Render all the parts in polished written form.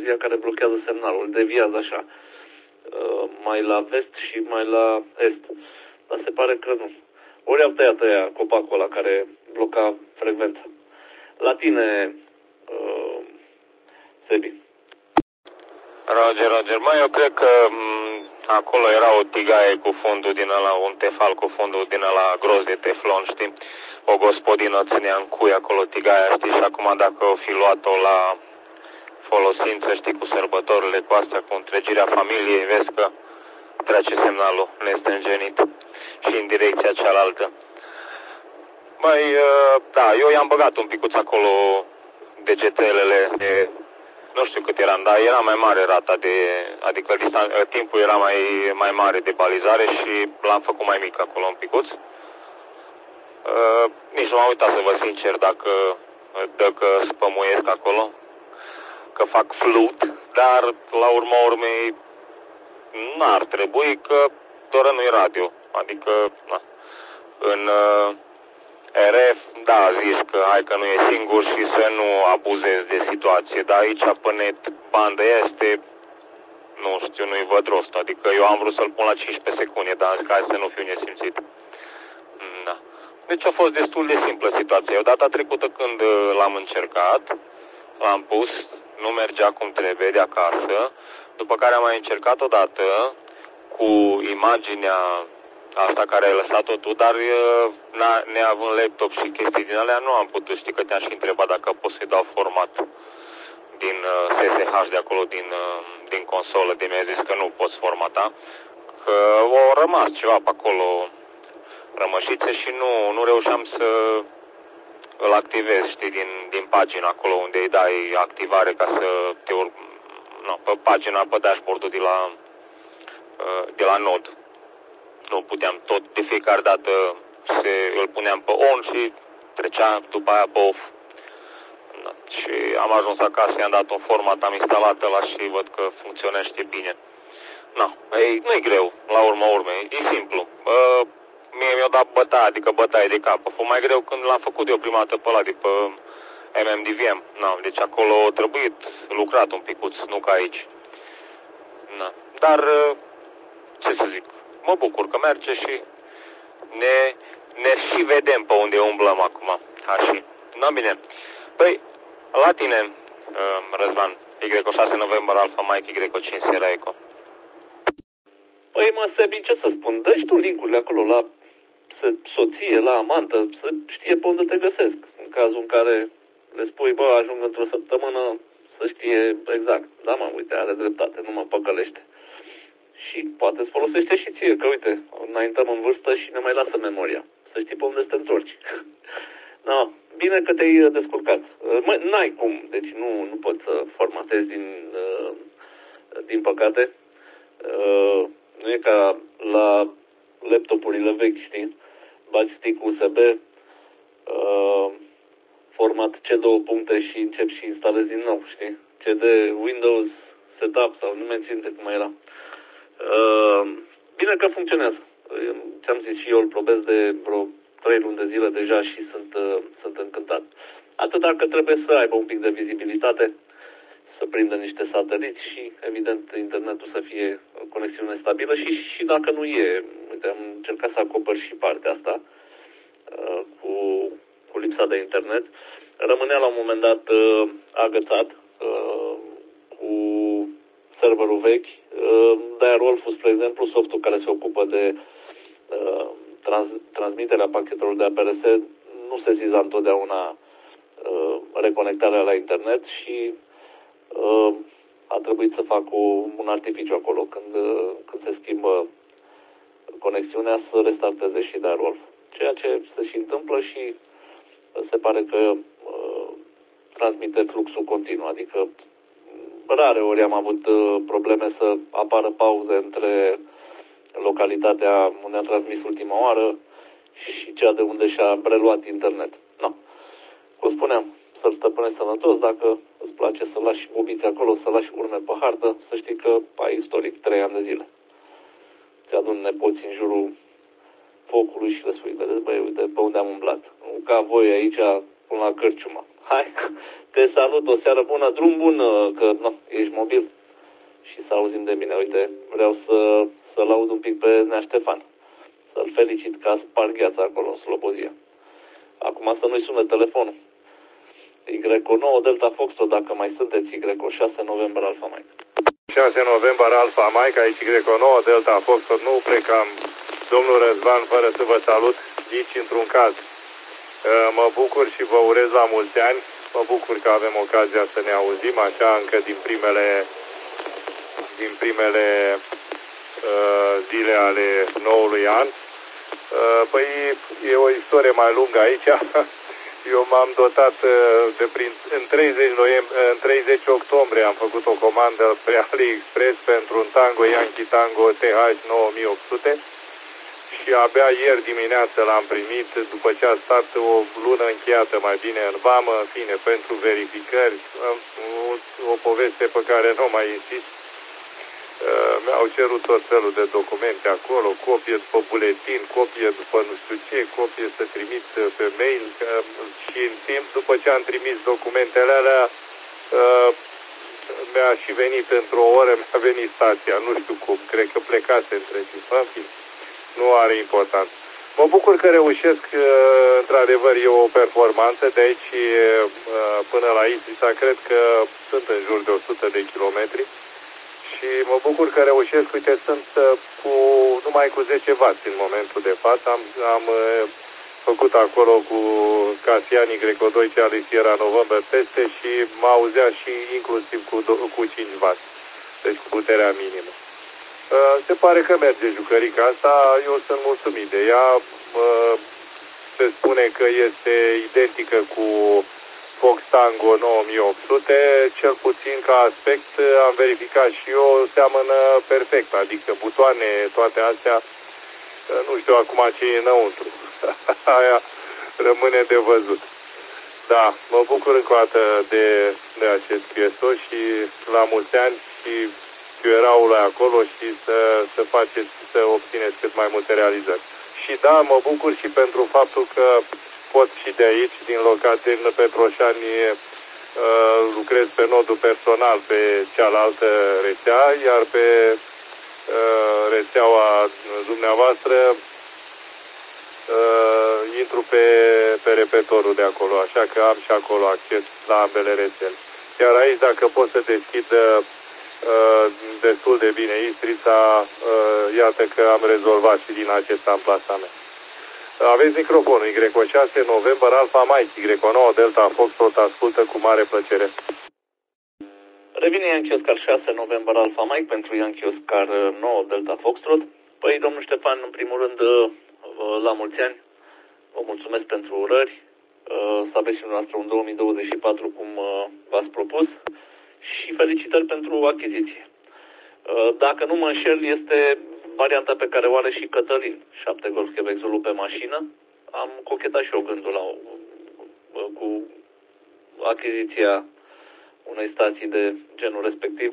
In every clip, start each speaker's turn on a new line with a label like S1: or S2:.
S1: Silvia care blochează semnalul, deviază așa, mai la vest și mai la est. Dar se pare că nu. Ori au tăiat ăia copacul ăla care bloca frecvența. La tine, Sebi.
S2: Roger. Mă, eu cred că acolo era o tigaie cu fundul din ăla, un tefal cu fundul din ăla gros de teflon, știi? O gospodină ținea în cui acolo tigaia, știi? Și acum dacă o fi luat-o la folosință, știi, cu sărbătorile, cu astea, cu întregirea familiei, vezi că trece semnalul nestânjenit și în direcția cealaltă. Băi, da, eu i-am băgat un picuț acolo degetelele de, nu știu cât eram, dar era mai mare rata adică timpul era mai mare de balizare și l-am făcut mai mic acolo un picuț. Nici nu m-am uitat să vă sincer dacă spămuiesc acolo, că fac flut, dar la urma urmei n-ar trebui, că doar nu e radio. Adică, na, în RF, da, zici că hai că nu e singur și să nu abuzezi de situație, dar aici pe net bandă este, nu știu, nu-i văd rost. Adică eu am vrut să-l pun la 15 secunde, dar am zis că hai să nu fiu nesimțit. Da. Deci a fost destul de simplă situația. Data trecută când l-am încercat, l-am pus, nu mergea cum trebuie de acasă, după care am mai încercat odată cu imaginea asta care ai lăsat-o tu, dar neavând laptop și chestii din alea, nu am putut, știi că te-am și întrebat dacă pot să-i dau format din SSH de acolo, din consolă, de mi-a zis că nu poți formata, că au rămas ceva pe acolo, rămășițe, și nu reușeam să îl activez, știi, din pagina acolo unde îi dai activare ca să te pe pagina, pe dashboard-ul de la Node. Nu puteam tot, de fiecare dată îl puneam pe on și trecea după aia pe off. Da. Și am ajuns acasă, i-am dat un format, am instalat ăla și văd că funcționește bine. Nu-i greu, la urma urmei, e simplu. Mie mi-a dat bătaie de cap. A fost mai greu când l-am făcut eu prima dată pe ăla de pe MMDVM. Deci acolo a trebuit lucrat un picuț, nu ca aici. Dar, ce să zic, mă bucur că merge și ne și vedem pe unde umblăm acum. Așa. Bine. Păi, la tine, Răzvan, Y6 November Alpha Mike Y5 Sierra Eco.
S1: Păi mă, Sebi, ce să spun, dă-și tu link-urile acolo la soție, la amantă, să știe pe unde te găsesc. În cazul în care le spui, ajung într-o săptămână, să știe exact. Da, mă, uite, are dreptate, nu mă păcălește. Și poate îți folosește și ție, că uite, înaintăm în vârstă și ne mai lasă memoria. Să știi pe unde să te întorci. Da, bine că te-ai descurcat. N-ai cum, deci nu poți să formatezi din păcate. Nu e ca la laptopurile vechi, știi? Bați stick USB, format C2 puncte și începi și instalezi din nou, știi? CD, Windows, Setup sau nu mai țin de cum era. Bine că funcționează. Ți-am zis și eu îl probez de vreo 3 luni de zile deja și sunt încântat. Atâta că trebuie să aibă un pic de vizibilitate, să prindă niște sateliți și, evident, internetul să fie o conexiune stabilă și dacă nu e, uite, am încercat să acopăr și partea asta cu lipsa de internet. Rămânea la un moment dat agățat cu serverul vechi. Direwolf, spre exemplu, softul care se ocupă de transmiterea pachetelor de APRS, nu se ziza întotdeauna reconectarea la internet și a trebuit să fac un artificiu acolo când se schimbă conexiunea să restarteze și Direwolf. Ceea ce se și întâmplă și se pare că transmite fluxul continuu, adică rare ori am avut probleme să apară pauze între localitatea unde am transmis ultima oară și cea de unde și-a preluat internet. Cum spuneam, să-l stăpânești sănătos, dacă îți place să lași bobiți acolo, să lași urme pe hartă, să știi că ai istoric 3 ani de zile. Ți-adun nepoți în jurul focului și le spui, vedeți, băi, uite pe unde am umblat. Nu ca voi aici până la Cărciuma. Hai, te salut, o seară bună, drum bun, că ești mobil și să auzim de mine. Uite, vreau să laud un pic pe Nea Ștefan. Să-l felicit că a spart gheața acolo în Slobozia. Acum să nu-i sună telefonul. Y9 Delta Foxtrot, dacă mai sunteți, Y 6 November Alpha Mike.
S3: 6 November Alpha Mike, aici Y9 Delta Foxtrot, nu plecam, domnul Răzvan, fără să vă salut, nici într-un caz. Mă bucur și vă urez la mulți ani, mă bucur că avem ocazia să ne auzim, așa încă din primele zile ale noului an. Păi e o istorie mai lungă aici. Eu m-am dotat în 30 octombrie am făcut o comandă pe AliExpress pentru un Tango Yankee Tango TH 9800 și abia ieri dimineață l-am primit după ce a stat o lună încheiată mai bine în vamă, în fine, pentru verificări, o poveste pe care nu mai insist. Mi-au cerut tot felul de documente acolo, copie după buletin, copie după nu știu ce, copie să trimit pe mail și în timp, după ce am trimis documentele alea, mi-a și venit într-o oră, mi-a venit stația, nu știu cum, cred că plecase între timp, în fin, nu are importanță. Mă bucur că reușesc, într-adevăr e o performanță, de aici până la Istrița, cred că sunt în jur de 100 de kilometri. Și mă bucur că reușesc, uite, sunt numai cu 10 W în momentul de față. Am făcut acolo cu Casian Y2 cea lui Sierra November teste și mă auzea și inclusiv cu 5 W, deci cu puterea minimă. Se pare că merge jucărica asta, eu sunt mulțumit de ea. Se spune că este identică cu Fox Tango 9800, cel puțin ca aspect am verificat și eu, seamănă perfect, adică butoane, toate astea, nu știu acum ce e înăuntru, aia rămâne de văzut. Da, mă bucur încă o dată de acest pieso și la mulți ani și QRA-ul acolo și să faceți, să obțineți cât mai multe realizări. Și da, mă bucur și pentru faptul că pot și de aici, din Petroșani, lucrez pe nodul personal pe cealaltă rețea, iar pe rețeaua dumneavoastră intru pe repetorul de acolo, așa că am și acolo acces la ambele rețele. Iar aici, dacă pot să deschid destul de bine Istrița, iată că am rezolvat și din acest amplasament. Aveți microfonul Y6 November Alpha Mike, Y9 Delta Foxtrot, ascultă cu mare plăcere.
S1: Revine Yankee Oscar 6 November Alpha Mike pentru Yankee Oscar 9 Delta Foxtrot. Păi, domnul Ștefan, în primul rând, la mulți ani, vă mulțumesc pentru urări, să aveți și noastră un 2024 cum v-ați propus și felicitări pentru achiziție. Dacă nu mă înșel, este varianta pe care o are și Cătălin, 7 Golf Quebec Zulu pe mașină. Am cochetat și eu gândul cu achiziția unei stații de genul respectiv.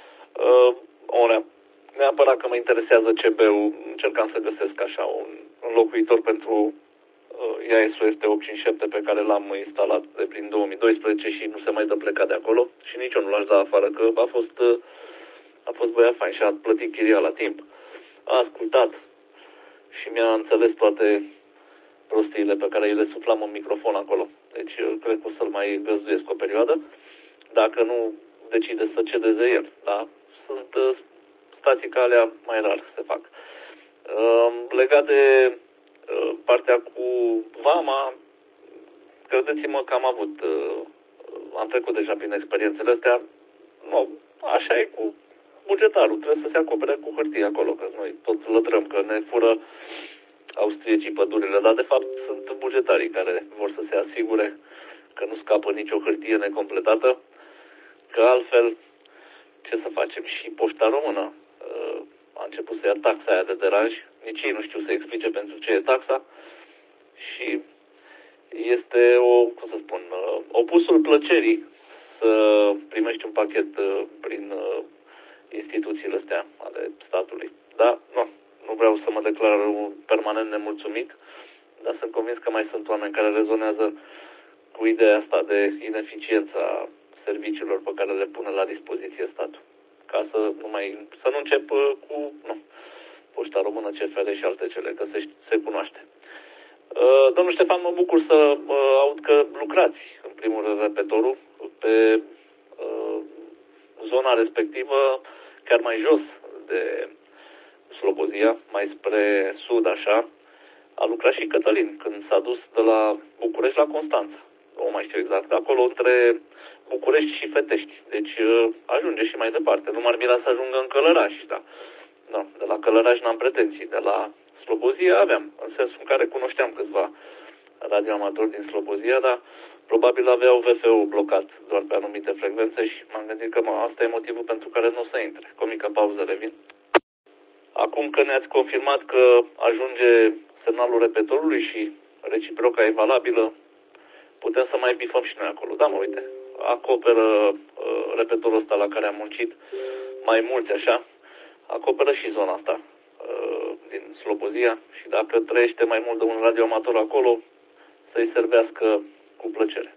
S1: Neapărat că mă interesează CB-ul, încercam să găsesc așa un înlocuitor pentru IAS-ul este 857 pe care l-am instalat de prin 2012 și nu se mai dă plecat de acolo și nici eu nu l-aș da afară, că a fost băiat fain și a plătit chiria la timp. A ascultat și mi-a înțeles toate prostiile pe care îi le suflam în microfon acolo. Deci cred că o să-l mai găzduiesc o perioadă, dacă nu decide să cedeze el. Da? Sunt stații ca alea mai rar se fac. Legat de partea cu vama, credeți-mă că am trecut deja prin experiențele astea. Nu, așa e cu bugetarul, trebuie să se acopere cu hârtie acolo, că noi toți lătrăm că ne fură austriecii pădurile, dar de fapt sunt bugetarii care vor să se asigure că nu scapă nicio hârtie necompletată, că altfel ce să facem? Și Poșta Română a început să ia taxa aia de deranj, nici ei nu știu să explice pentru ce e taxa și este opusul plăcerii să primești un pachet prin instituțiile astea ale statului. Da, nu vreau să mă declar permanent nemulțumit, dar sunt convins că mai sunt oameni care rezonează cu ideea asta de ineficiența serviciilor pe care le pune la dispoziție statul. Ca să nu încep cu Poșta Română, CFR și alte cele, că se cunoaște. Domnul Ștefan, mă bucur să aud că lucrați, în primul rând, repetorul pe zona respectivă, chiar mai jos de Slobozia, mai spre sud, așa. A lucrat și Cătălin când s-a dus de la București la Constanța. Nu mai știu exact, acolo între București și Fetești. Deci ajunge și mai departe. Nu m-ar mira să ajungă în Călăraș, da. No, de la Călăraș n-am pretenții. De la Slobozia aveam, în sensul în care cunoșteam câțiva radioamatori din Slobozia, dar probabil aveau VFU blocat doar pe anumite frecvențe și m-am gândit că asta e motivul pentru care nu o să intre. Cu o mică pauză revin. Acum că ne-ați confirmat că ajunge semnalul repetorului și reciproca e valabilă, putem să mai bifăm și noi acolo. Da, mă, uite, acoperă repetorul ăsta la care am muncit mai mulți, așa, acoperă și zona asta din Slobozia și dacă trăiește mai mult de un radioamator acolo, să-i servească cu plăcere.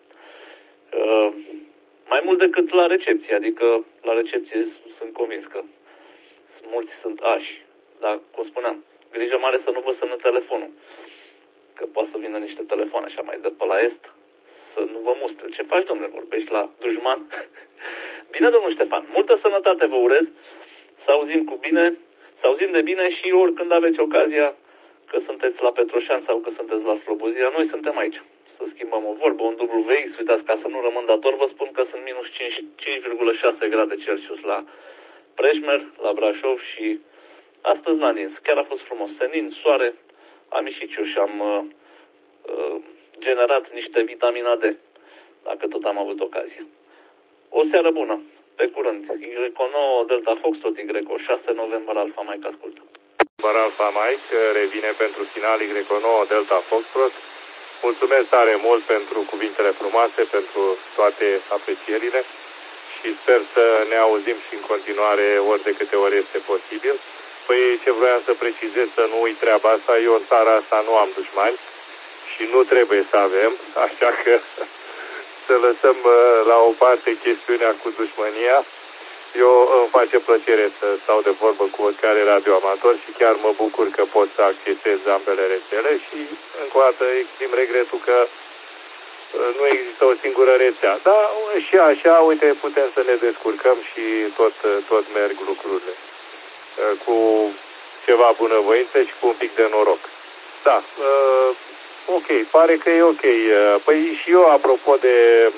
S1: Mai mult decât la recepție, adică la recepție sunt convins că mulți sunt ași, dar, cum spuneam, grijă mare să nu vă sună telefonul, că poate să vină niște telefoane așa mai de pe la est, să nu vă mustre. Ce faci, domnule, vorbești la dușman? Bine, domnul Ștefan, multă sănătate vă urez, să auzim de bine și oricând aveți ocazia, că sunteți la Petroșan sau că sunteți la Slobozia, noi suntem aici. Să schimbăm o vorbă, un WX, uitați, ca să nu rămân dator, vă spun că sunt minus 5,6 grade Celsius la Preșmer, la Brașov și astăzi n-a nins. Chiar a fost frumos. Senin, soare, am ieșit și am generat niște vitamina D, dacă tot am avut ocazie. O seară bună, pe curând. Y9 Delta Fox, tot Y6 November Alpha Mike, ascultă.
S3: November Alpha Mike revine pentru final Y9 Delta Foxtrot. Mulțumesc tare mult pentru cuvintele frumoase, pentru toate aprecierile și sper să ne auzim și în continuare ori de câte ori este posibil. Păi ce vroiam să precizez, să nu uit treaba asta, eu în țara asta nu am dușmani și nu trebuie să avem, așa că să lăsăm la o parte chestiunea cu dușmânia. Eu îmi face plăcere să stau de vorbă cu oricare radioamator și chiar mă bucur că pot să accesez ambele rețele și încă o dată exprim regretul că nu există o singură rețea. Dar și așa, uite, putem să ne descurcăm și tot merg lucrurile. Cu ceva bunăvoință și cu un pic de noroc. Da, ok, pare că e ok. Păi și eu, apropo de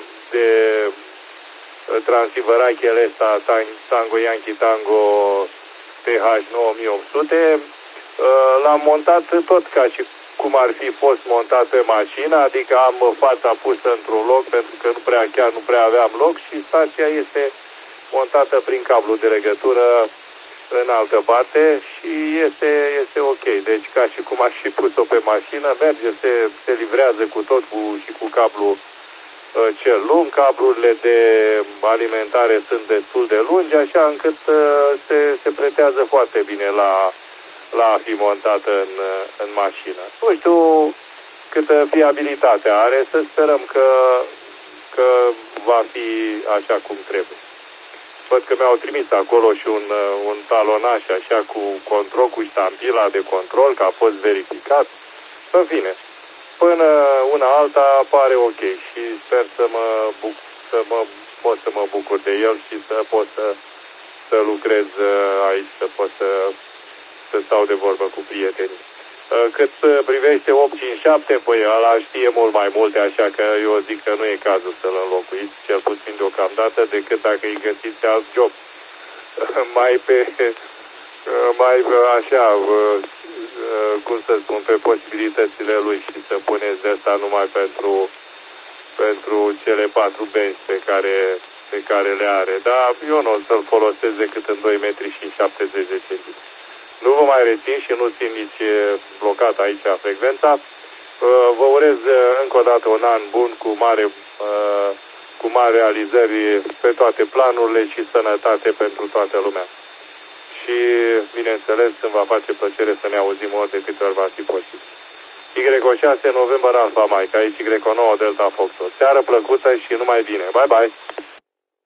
S3: transferachele ăsta, Tango Yankee Tango TH 9800, l-am montat tot ca și cum ar fi fost montat pe mașină, adică am fața pusă într-un loc pentru că nu prea aveam loc și stația este montată prin cablu de legătură în altă parte și este ok. Deci ca și cum aș fi pus-o pe mașină, merge, se livrează cu tot și cu cablu cel lung, cablurile de alimentare sunt destul de lungi, așa încât se pretează foarte bine la a fi montată în mașină. Nu știu câtă fiabilitate are, să sperăm că va fi așa cum trebuie. Văd că mi-au trimis acolo și un talonaj așa cu control, cu ștampila de control, că a fost verificat. În fine, până una alta pare ok și sper pot să mă bucur de el și să pot să lucrez aici, să pot să stau de vorbă cu prietenii. Cât privește 857, păi ăla știe mult mai multe, așa că eu zic că nu e cazul să-l înlocuiți, cel puțin deocamdată, decât dacă îi găsiți alt job. Mai așa, cum să spun, pe posibilitățile lui și să puneți de asta numai pentru cele 4 benzi pe care le are. Dar eu nu o să-l folosesc decât în 2 metri și 70 de centimetri. Nu vă mai rețin și nu țin nici blocat aici frecvența. Vă urez încă o dată un an bun cu mari realizări pe toate planurile și sănătate pentru toată lumea. Și, bineînțeles, îmi va face plăcere să ne auzim ori de câte ori va fi posibil. Y6 November Alpha Mike, aici Y9 Delta Fox. Seară plăcută și numai bine. Bye, bye!